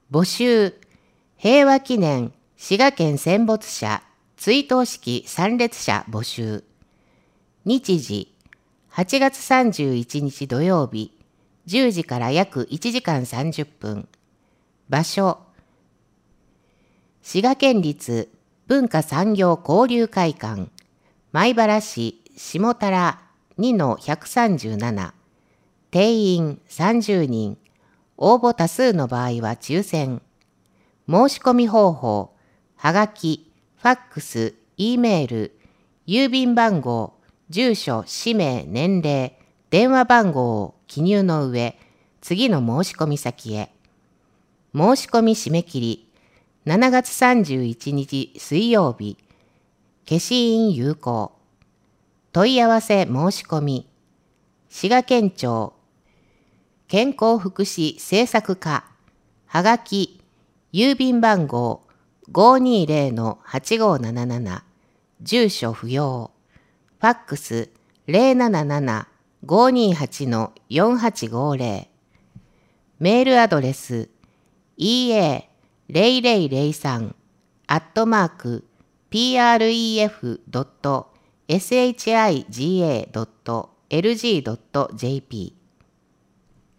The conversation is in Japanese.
募集、平和記念滋賀県戦没者追悼式参列者募集。日時、8月31日土曜日、10時から約1時間30分。場所、滋賀県立文化産業交流会館、米原市下田2-137。定員30人。応募多数の場合は抽選。申し込み方法、はがき、ファックス、Eメール、郵便番号、住所、氏名、年齢、電話番号を記入の上、次の申し込み先へ。申し込み締め切り、7月31日水曜日。消印有効。問い合わせ申し込み。滋賀県庁健康福祉政策課、はがき、郵便番号 520-8577、住所不要、ファックス 077-528-4850、メールアドレス ea0033@pref.shiga.lg.jp